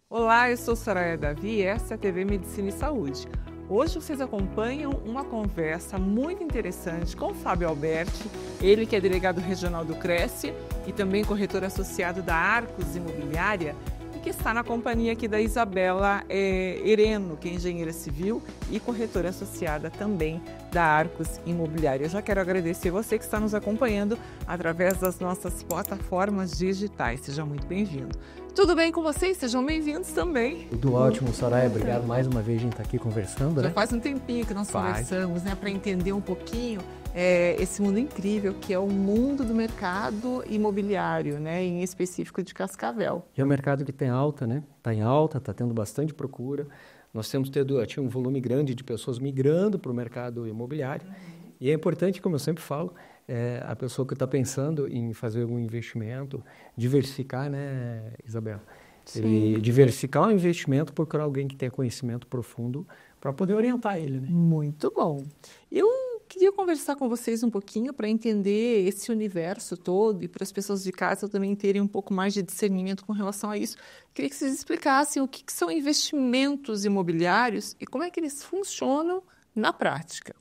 Olá, eu sou Soraya Davi e essa é a TV Medicina e Saúde. Hoje vocês acompanham uma conversa muito interessante com o Fábio Alberti, ele que é delegado regional do Cresce e também corretor associado da Arcos Imobiliária, e que está na companhia aqui da Isabela Hereno, que é engenheira civil e corretora associada também da Arcos Imobiliária. Eu já quero agradecer você que está nos acompanhando através das nossas plataformas digitais. Seja muito bem-vindo. Tudo bem com vocês? Sejam bem-vindos também. Tudo ótimo, Soraya. Obrigado mais uma vez a gente estar aqui conversando, Já faz um tempinho que nós conversamos, né, para entender um pouquinho esse mundo incrível que é o mundo do mercado imobiliário, né, em específico de Cascavel. E é um mercado que tem alta, né? Está em alta, está tendo bastante procura. Nós temos tido um volume grande de pessoas migrando para o mercado imobiliário. E é importante, como eu sempre falo, a pessoa que está pensando em fazer algum investimento, diversificar, né, Isabela? Ele diversificar o investimento, procurar alguém que tenha conhecimento profundo para poder orientar ele, né? Muito bom. Eu queria conversar com vocês um pouquinho para entender esse universo todo e para as pessoas de casa também terem um pouco mais de discernimento com relação a isso. Queria que vocês explicassem o que são investimentos imobiliários e como é que eles funcionam na prática.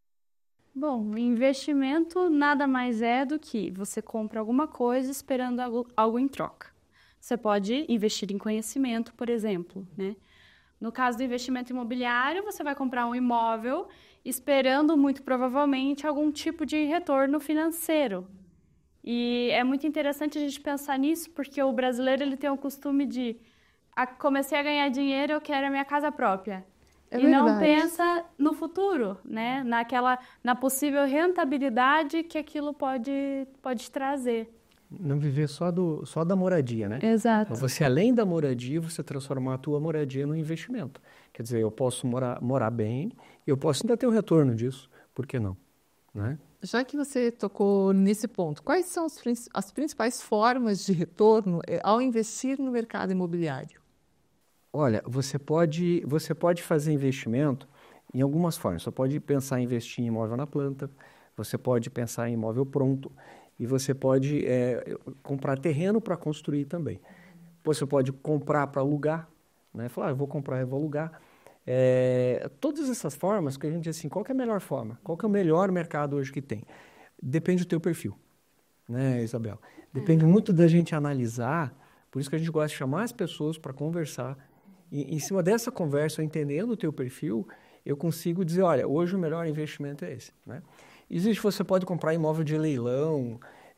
Bom, investimento nada mais é do que você compra alguma coisa esperando algo em troca. Você pode investir em conhecimento, por exemplo, né? No caso do investimento imobiliário, você vai comprar um imóvel esperando, muito provavelmente, algum tipo de retorno financeiro. E é muito interessante a gente pensar nisso, porque o brasileiro ele tem o costume de comecei a ganhar dinheiro, eu quero a minha casa própria. Não pensa no futuro, né? Na possível rentabilidade que aquilo pode trazer. Não viver só da moradia, né? Exato. Então, você, além da moradia, você transformar a tua moradia num investimento. Quer dizer, eu posso morar bem e eu posso ainda ter um retorno disso. Por que não? Né? Já que você tocou nesse ponto, quais são as principais formas de retorno ao investir no mercado imobiliário? Olha, você pode fazer investimento em algumas formas. Você pode pensar em investir em imóvel na planta, você pode pensar em imóvel pronto e você pode comprar terreno para construir também. Você pode comprar para alugar, né? Falar, eu vou comprar, eu vou alugar. Todas essas formas que a gente diz assim, qual que é a melhor forma? Qual que é o melhor mercado hoje que tem? Depende do teu perfil, né, Isabel? Depende muito da gente analisar, por isso que a gente gosta de chamar as pessoas para conversar. E em cima dessa conversa, entendendo o teu perfil, eu consigo dizer, olha, hoje o melhor investimento é esse, né? Você pode comprar imóvel de leilão,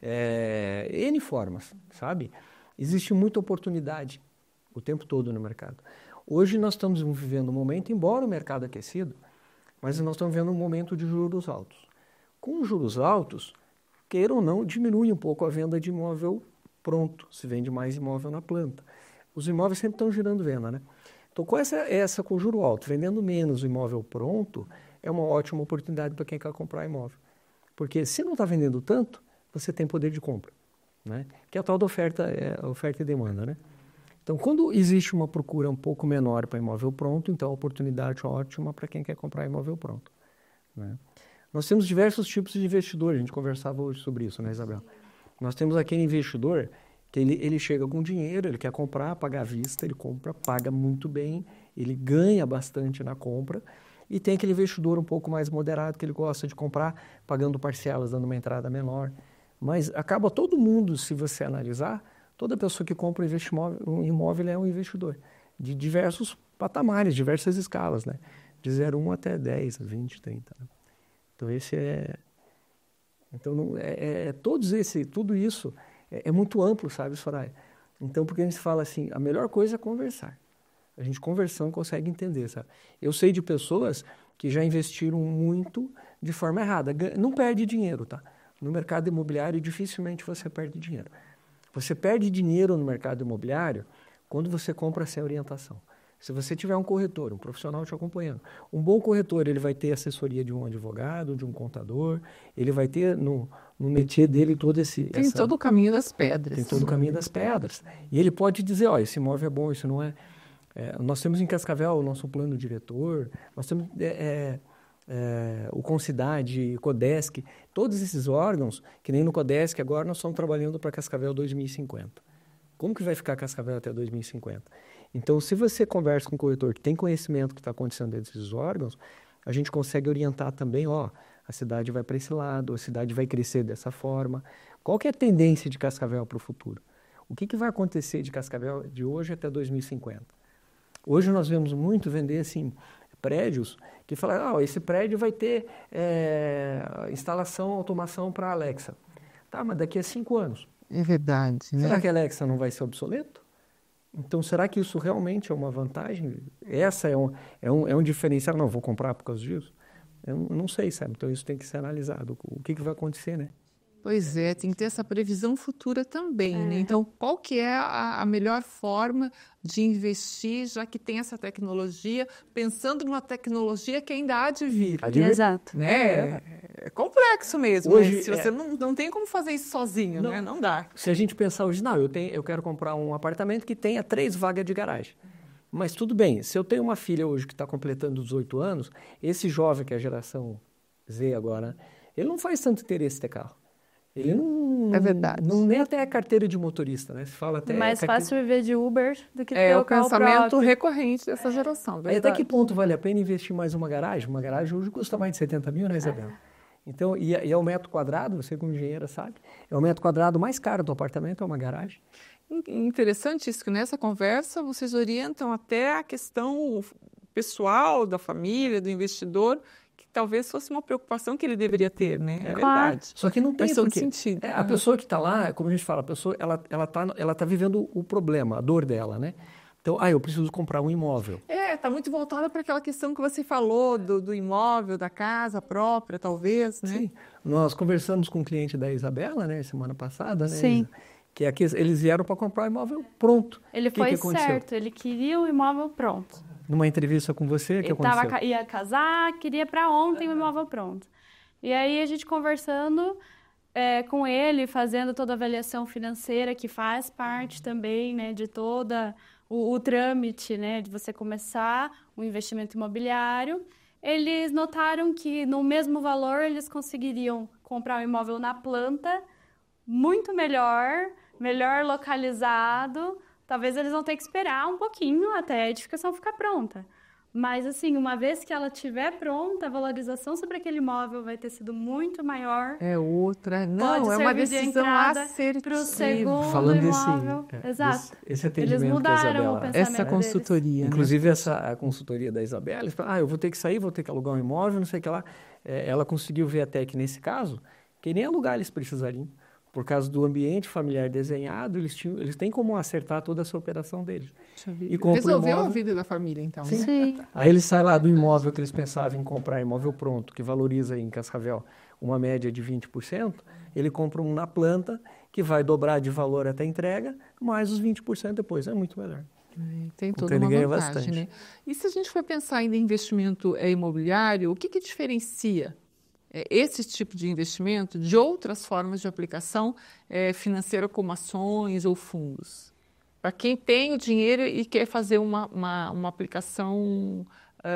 N formas, sabe? Existe muita oportunidade o tempo todo no mercado. Hoje nós estamos vivendo um momento, embora o mercado aquecido, mas nós estamos vivendo um momento de juros altos. Com juros altos, queira ou não, diminui um pouco a venda de imóvel pronto, se vende mais imóvel na planta. Os imóveis sempre estão girando venda, né? Então, com juro alto, vendendo menos o imóvel pronto, é uma ótima oportunidade para quem quer comprar imóvel. Porque se não está vendendo tanto, você tem poder de compra, né? Que é a tal da oferta e demanda, né? Então, quando existe uma procura um pouco menor para imóvel pronto, então a oportunidade é ótima para quem quer comprar imóvel pronto, né? Nós temos diversos tipos de investidor, a gente conversava hoje sobre isso, né, Isabel? Nós temos aquele investidor que ele chega com dinheiro, ele quer comprar, pagar à vista, ele compra, paga muito bem, ele ganha bastante na compra. E tem aquele investidor um pouco mais moderado, que ele gosta de comprar, pagando parcelas, dando uma entrada menor. Mas acaba todo mundo, se você analisar, toda pessoa que compra um imóvel é um investidor. De diversos patamares, diversas escalas, né? De 0,1 até 10, 20, 30. Né? Então, tudo isso é muito amplo, sabe, Soraya? Então, porque a gente fala assim, a melhor coisa é conversar. A gente conversando consegue entender, sabe? Eu sei de pessoas que já investiram muito de forma errada. Não perde dinheiro, tá? No mercado imobiliário, dificilmente você perde dinheiro. Você perde dinheiro no mercado imobiliário quando você compra sem orientação. Se você tiver um corretor, um profissional te acompanhando, um bom corretor, ele vai ter assessoria de um advogado, de um contador, ele vai ter no métier dele todo Tem todo o caminho das pedras. Tem todo o caminho das pedras. E ele pode dizer, ó, esse imóvel é bom, isso não é. Nós temos em Cascavel o nosso plano diretor, nós temos o Concidade, o Codesc, todos esses órgãos, que nem no Codesc, agora nós estamos trabalhando para Cascavel 2050. Como que vai ficar Cascavel até 2050? Então, se você conversa com um corretor que tem conhecimento do que está acontecendo dentro desses órgãos, a gente consegue orientar também, a cidade vai para esse lado, a cidade vai crescer dessa forma. Qual que é a tendência de Cascavel para o futuro? O que vai acontecer de Cascavel de hoje até 2050? Hoje nós vemos muito vender assim, prédios que falam, esse prédio vai ter instalação, automação para a Alexa. Tá, mas daqui a 5 anos. É verdade, né? Será que a Alexa não vai ser obsoleto? Então, será que isso realmente é uma vantagem? Essa é um diferencial? Não, vou comprar por causa disso? Eu não sei, sabe? Então, isso tem que ser analisado. O que vai acontecer, né? Pois é, tem que ter essa previsão futura também, né? Então, qual que é a melhor forma de investir, já que tem essa tecnologia, pensando numa tecnologia que ainda há de vir? Exato. Né? É complexo mesmo. Hoje, né? Se você não tem como fazer isso sozinho, né? Não dá. Se a gente pensar hoje, eu quero comprar um apartamento que tenha 3 vagas de garagem. Mas tudo bem, se eu tenho uma filha hoje que está completando 18 anos, esse jovem que é a geração Z agora, ele não faz tanto interesse ter carro. Ele não... É verdade. Nem até é carteira de motorista, né? Se fala até... Mais fácil viver de Uber do que ter o carro pensamento próprio. recorrente dessa geração, Aí verdade. até que ponto vale a pena investir mais uma garagem? Uma garagem hoje custa mais de 70 mil, né, Isabela? Então, e é o metro quadrado, você como engenheira sabe, é o metro quadrado mais caro do apartamento, é uma garagem. Interessante isso, que nessa conversa vocês orientam até a questão pessoal da família, do investidor, que talvez fosse uma preocupação que ele deveria ter, né? É verdade. Só que não tem Faz todo porque sentido. a pessoa que está lá, como a gente fala, a pessoa ela tá vivendo o problema, a dor dela, né? Então, eu preciso comprar um imóvel. Está muito voltada para aquela questão que você falou do imóvel, da casa própria, talvez, né? Sim. Nós conversamos com um cliente da Isabela, né, semana passada, né? Sim. Que eles vieram para comprar o imóvel pronto. Ele que foi aconteceu? certo, ele queria o imóvel pronto. Numa entrevista com você, o que aconteceu? Ele ia casar, queria para ontem o imóvel pronto. E aí a gente conversando com ele, fazendo toda a avaliação financeira, que faz parte também, né, de toda o trâmite, né, de você começar um investimento imobiliário. Eles notaram que no mesmo valor eles conseguiriam comprar um imóvel na planta, muito melhor localizado. Talvez eles vão ter que esperar um pouquinho até a edificação ficar pronta. Mas, assim, uma vez que ela estiver pronta, a valorização sobre aquele imóvel vai ter sido muito maior. É outra. Não, Pode é uma servir de decisão entrada assertiva. para o segundo Falando imóvel. Exato. Esse atendimento Eles mudaram que a Isabela... o pensamento Essa consultoria. Inclusive, a consultoria da Isabela, eles falam, eu vou ter que sair, vou ter que alugar um imóvel, não sei o que lá. Ela conseguiu ver até que, nesse caso, que nem alugar eles precisariam. Por causa do ambiente familiar desenhado, eles têm como acertar toda essa operação deles. E Resolveu a vida da família, então. Sim. Aí eles saem lá do imóvel que eles pensavam em comprar, imóvel pronto, que valoriza aí em Cascavel uma média de 20%, ele compra um na planta, que vai dobrar de valor até a entrega, mais os 20% depois. É muito melhor. Tem Então toda ele uma ganha vantagem, bastante. né? E se a gente for pensar ainda em investimento imobiliário, o que diferencia esse tipo de investimento de outras formas de aplicação financeira, como ações ou fundos? Para quem tem o dinheiro e quer fazer uma aplicação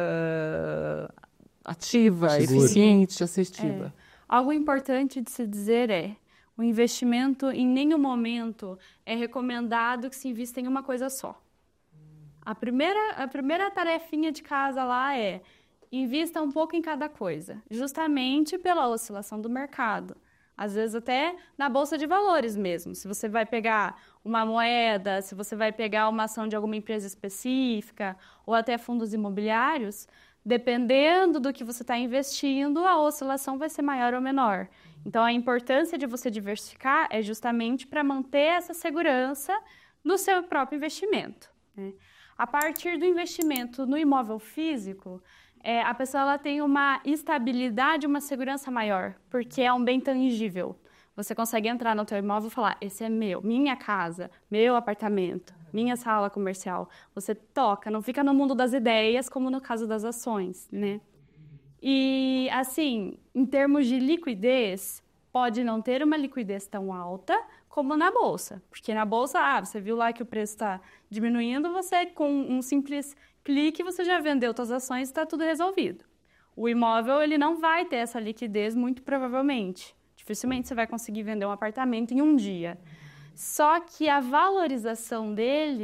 ativa, Segura. eficiente, assertiva. Algo importante de se dizer o investimento em nenhum momento é recomendado que se invista em uma coisa só. A primeira tarefinha de casa lá invista um pouco em cada coisa, justamente pela oscilação do mercado. Às vezes até na bolsa de valores mesmo. Se você vai pegar uma moeda, se você vai pegar uma ação de alguma empresa específica ou até fundos imobiliários, dependendo do que você está investindo, a oscilação vai ser maior ou menor. Então, a importância de você diversificar é justamente para manter essa segurança no seu próprio investimento, né? A partir do investimento no imóvel físico, a pessoa ela tem uma estabilidade, uma segurança maior, porque é um bem tangível. Você consegue entrar no teu imóvel e falar, esse é meu, minha casa, meu apartamento, minha sala comercial. Você toca, não fica no mundo das ideias, como no caso das ações, né? E, assim, em termos de liquidez, pode não ter uma liquidez tão alta como na bolsa. Porque na bolsa, você viu lá que o preço está diminuindo, você com um simples clique, você já vendeu suas ações e está tudo resolvido. O imóvel, ele não vai ter essa liquidez, muito provavelmente. Dificilmente você vai conseguir vender um apartamento em um dia. Só que a valorização dele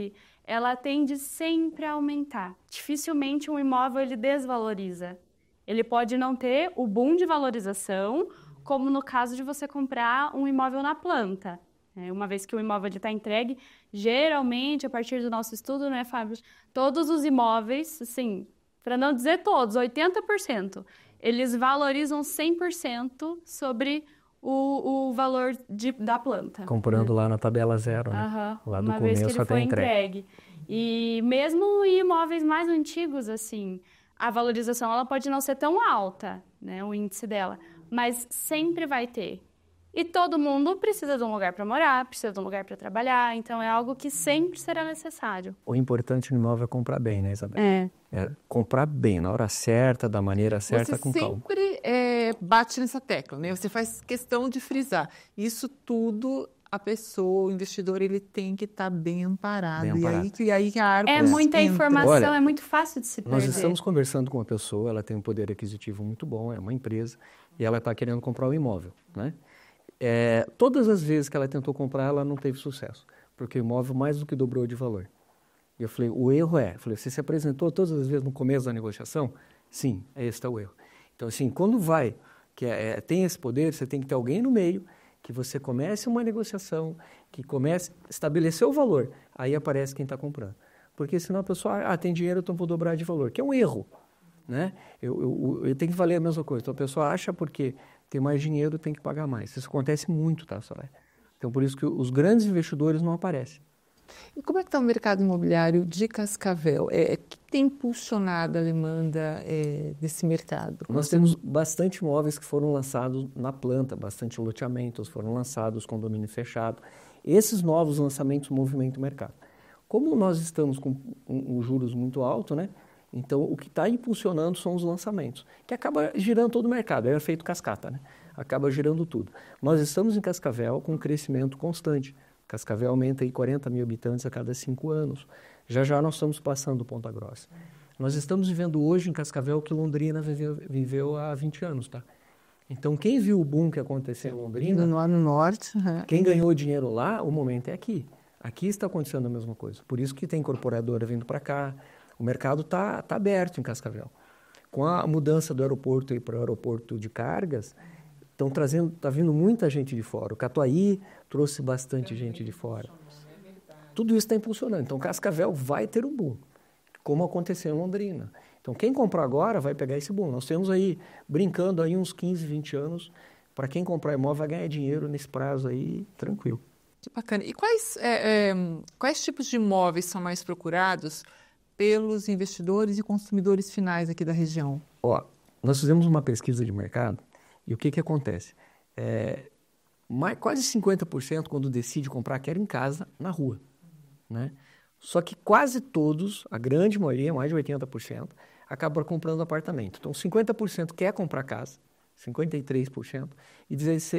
ela tende sempre a aumentar. Dificilmente um imóvel ele desvaloriza. Ele pode não ter o boom de valorização, como no caso de você comprar um imóvel na planta. Uma vez que o imóvel está entregue, geralmente, a partir do nosso estudo, né, Fábio? Todos os imóveis, assim, para não dizer todos, 80%, eles valorizam 100% sobre o valor da planta. Comprando lá na tabela zero, né? Lá do uma vez que começo ele até foi entregue. E mesmo em imóveis mais antigos, assim, a valorização ela pode não ser tão alta, né, o índice dela, mas sempre vai ter. E todo mundo precisa de um lugar para morar, precisa de um lugar para trabalhar, então é algo que sempre será necessário. O importante no imóvel é comprar bem, né, Isabel? É comprar bem, na hora certa, da maneira certa, com calma. Você sempre bate nessa tecla, né? Você faz questão de frisar. Isso tudo, a pessoa, o investidor, ele tem que estar bem amparado. E aí que a árvore muita entra. informação, Olha, é muito fácil de se perder. Nós estamos conversando com uma pessoa, ela tem um poder aquisitivo muito bom, é uma empresa, e ela está querendo comprar um imóvel, né? Todas as vezes que ela tentou comprar, ela não teve sucesso, porque o imóvel mais do que dobrou de valor. E eu falei, o erro você se apresentou todas as vezes no começo da negociação? Sim, esse está o erro. Então, assim, quando tem esse poder, você tem que ter alguém no meio, que você comece uma negociação, que comece a estabelecer o valor, aí aparece quem está comprando. Porque senão a pessoa, tem dinheiro, então vou dobrar de valor, que é um erro, né? Eu tenho que valer a mesma coisa. Então a pessoa acha porque tem mais dinheiro, tem que pagar mais. Isso acontece muito, tá, Soraya? Então por isso que os grandes investidores não aparecem. E como é que está o mercado imobiliário de Cascavel? O que tem impulsionado a demanda desse mercado? Nós temos bastante imóveis que foram lançados na planta, bastante loteamentos foram lançados, condomínio fechado. Esses novos lançamentos movimentam o mercado. Como nós estamos com juros muito alto, né? Então, o que está impulsionando são os lançamentos, que acaba girando todo o mercado. É efeito cascata, né? Acaba girando tudo. Nós estamos em Cascavel com um crescimento constante. Cascavel aumenta aí 40 mil habitantes a cada 5 anos. Já nós estamos passando Ponta Grossa. Nós estamos vivendo hoje em Cascavel o que Londrina viveu há 20 anos, tá? Então, quem viu o boom que aconteceu em Londrina... No norte. Quem ganhou dinheiro lá, o momento é aqui. Aqui está acontecendo a mesma coisa. Por isso que tem incorporadora vindo para cá. O mercado está aberto em Cascavel. Com a mudança do aeroporto para o aeroporto de cargas, está vindo muita gente de fora. O Catuaí trouxe bastante gente de fora. Tudo isso está impulsionando. Então, Cascavel vai ter um boom, como aconteceu em Londrina. Então, quem comprou agora vai pegar esse boom. Nós temos aí, brincando aí uns 15, 20 anos, para quem comprar imóvel vai ganhar dinheiro nesse prazo aí, tranquilo. Que bacana. E quais tipos de imóveis são mais procurados pelos investidores e consumidores finais aqui da região? Nós fizemos uma pesquisa de mercado e o que acontece? Quase 50% quando decide comprar quer em casa, na rua, né? Só que quase todos, a grande maioria, mais de 80%, acabam comprando apartamento. Então 50% quer comprar casa, 53%, e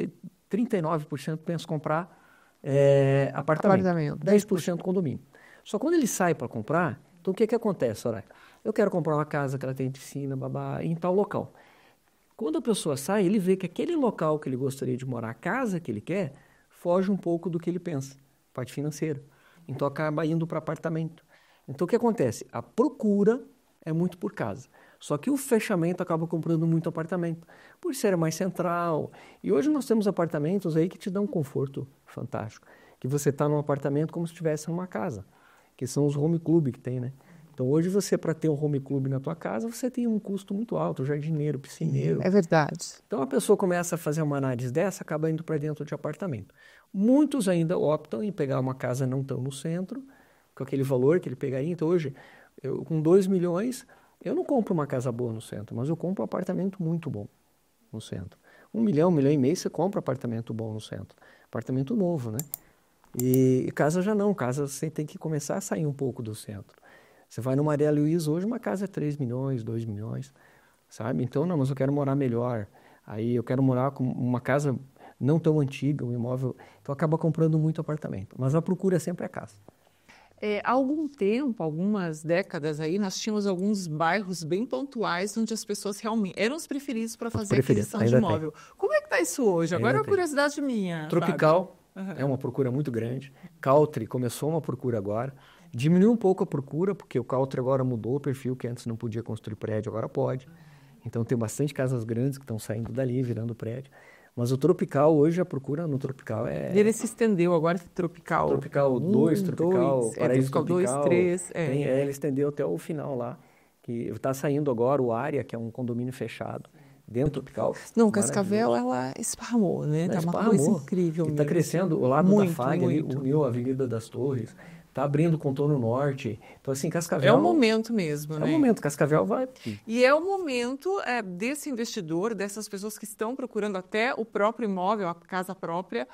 39% pensa comprar apartamento, 10% condomínio. Só quando ele sai para comprar, então o que acontece, Soraya? Eu quero comprar uma casa que ela tem piscina, em tal local. Quando a pessoa sai, ele vê que aquele local que ele gostaria de morar, a casa que ele quer, foge um pouco do que ele pensa, parte financeira. Então acaba indo para apartamento. Então o que acontece? A procura é muito por casa. Só que o fechamento acaba comprando muito apartamento, por ser mais central. E hoje nós temos apartamentos aí que te dão um conforto fantástico. Que você está num apartamento como se estivesse numa casa, que são os home club que tem, né? Então hoje você, para ter um home club na tua casa, você tem um custo muito alto, jardineiro, piscineiro. É verdade. Então a pessoa começa a fazer uma análise dessa, acaba indo para dentro de apartamento. Muitos ainda optam em pegar uma casa não tão no centro, com aquele valor que ele pegaria. Então hoje, com 2 milhões, eu não compro uma casa boa no centro, mas eu compro um apartamento muito bom no centro. 1 milhão, 1,5 milhões, você compra apartamento bom no centro. Apartamento novo, né? E casa já não, casa você tem que começar a sair um pouco do centro. Você vai no Maria Luísa hoje, uma casa é 3 milhões, 2 milhões, sabe? Então, não, mas eu quero morar melhor. Aí eu quero morar com uma casa não tão antiga, um imóvel. Então, acaba comprando muito apartamento. Mas a procura sempre é casa. Há algum tempo, algumas décadas aí, nós tínhamos alguns bairros bem pontuais onde as pessoas realmente eram os preferidos para fazer aquisição de imóvel. Como é que está isso hoje? Agora é uma curiosidade minha. Tropical é uma procura muito grande. Country começou uma procura agora. Diminuiu um pouco a procura, porque o Caltri agora mudou o perfil, que antes não podia construir prédio, agora pode. Então tem bastante casas grandes que estão saindo dali, virando prédio. Mas o Tropical, hoje a procura no Tropical é... Ele se estendeu agora, Tropical... Tropical 2, Tropical, Paraíso Tropical 2, 3... Ele estendeu até o final lá. Que está saindo agora o Área, que é um condomínio fechado, dentro do Tropical. Não, Cascavel, ela esparramou, né? Tá uma coisa incrível mesmo. Está crescendo o lado da FAG, ali, uniu a Avenida das Torres, está abrindo o contorno norte. Então, assim, Cascavel... É o momento mesmo, né? É o momento, Cascavel vai... E é o momento desse investidor, dessas pessoas que estão procurando até o próprio imóvel, a casa própria,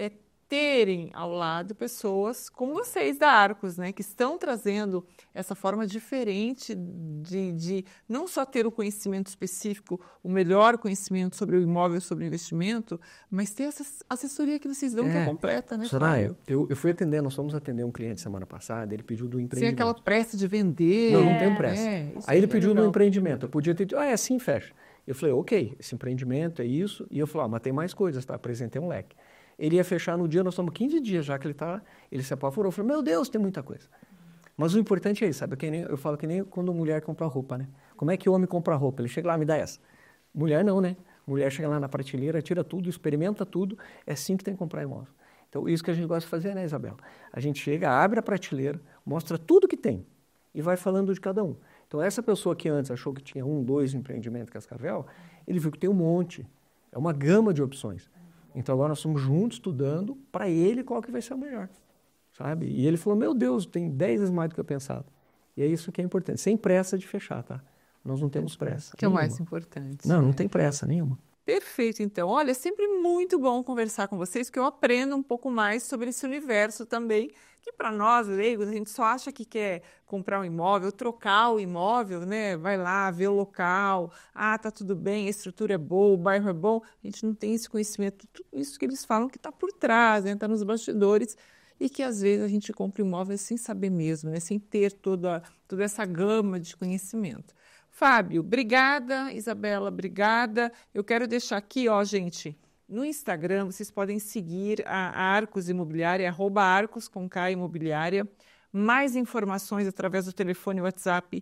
terem ao lado pessoas como vocês da Arcos, né, que estão trazendo essa forma diferente de não só ter o conhecimento específico, o melhor conhecimento sobre o imóvel, sobre o investimento, mas ter essa assessoria que vocês dão que é completa, né, Soraya, eu fui atender, nós fomos atender um cliente semana passada, ele pediu do empreendimento. Sem aquela pressa de vender. Não tem pressa. Aí ele pediu no empreendimento, eu podia ter dito, é assim, fecha. Eu falei, ok, esse empreendimento é isso, e eu falei, mas tem mais coisas, tá? Apresentei um leque. Ele ia fechar no dia, nós estamos 15 dias já que ele se apavorou. Eu falei, meu Deus, tem muita coisa. Mas o importante é isso, sabe? Eu falo que nem quando mulher compra roupa, né? Como é que o homem compra roupa? Ele chega lá, me dá essa. Mulher não, né? Mulher chega lá na prateleira, tira tudo, experimenta tudo. É assim que tem que comprar imóvel. Então, isso que a gente gosta de fazer, né, Isabela? A gente chega, abre a prateleira, mostra tudo que tem e vai falando de cada um. Então, essa pessoa que antes achou que tinha 1, 2 empreendimentos Cascavel, ele viu que tem um monte. É uma gama de opções. Então, agora nós estamos juntos, estudando, para ele qual que vai ser o melhor, sabe? E ele falou, meu Deus, tem 10 vezes mais do que eu pensava. E é isso que é importante, sem pressa de fechar, tá? Nós não temos pressa. Que é o mais importante. Não tem pressa nenhuma. Perfeito, então. Olha, é sempre muito bom conversar com vocês, que eu aprendo um pouco mais sobre esse universo também, que para nós, leigos, a gente só acha que quer comprar um imóvel, trocar o imóvel, né? Vai lá, vê o local, tá tudo bem, a estrutura é boa, o bairro é bom. A gente não tem esse conhecimento, tudo isso que eles falam que está por trás, né? Está nos bastidores, e que às vezes a gente compra imóveis sem saber mesmo, né? Sem ter toda essa gama de conhecimento. Fábio, obrigada. Isabela, obrigada. Eu quero deixar aqui, gente, no Instagram, vocês podem seguir a Arcos Imobiliária, @Arcos com K Imobiliária. Mais informações através do telefone WhatsApp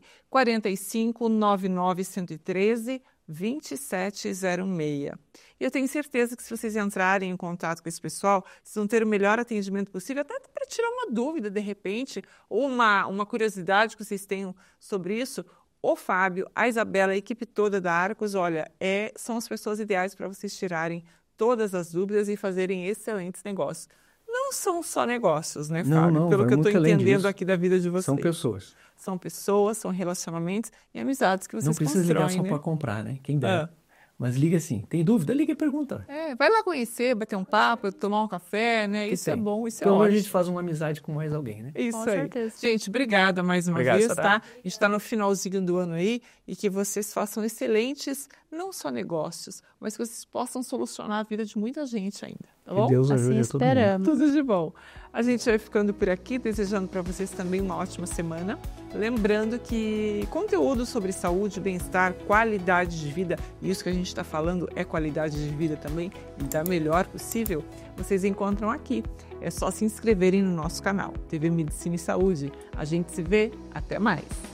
45 99 113 2706. E eu tenho certeza que se vocês entrarem em contato com esse pessoal, vocês vão ter o melhor atendimento possível, até para tirar uma dúvida de repente, ou uma curiosidade que vocês tenham sobre isso. O Fábio, a Isabela, a equipe toda da Arcos, olha, são as pessoas ideais para vocês tirarem todas as dúvidas e fazerem excelentes negócios. Não são só negócios, né, Fábio? Não, pelo que eu estou entendendo aqui da vida de vocês. São pessoas. São pessoas, são relacionamentos e amizades que vocês constroem. Não precisa ligar só para comprar, né? Quem dera. Mas liga assim, tem dúvida? Liga e pergunta. Vai lá conhecer, bater um papo, tomar um café, né? Isso é bom, isso é ótimo. Então a gente faz uma amizade com mais alguém, né? Isso com aí. certeza. Gente, obrigada mais uma vez, tá? A gente está no finalzinho do ano aí e que vocês façam excelentes, não só negócios, mas que vocês possam solucionar a vida de muita gente ainda, tá bom? Que Deus ajude assim todo mundo. Tudo de bom. A gente vai ficando por aqui, desejando para vocês também uma ótima semana. Lembrando que conteúdo sobre saúde, bem-estar, qualidade de vida, isso que a gente está falando é qualidade de vida também, e da melhor possível, vocês encontram aqui. É só se inscreverem no nosso canal, TV Medicina e Saúde. A gente se vê, até mais!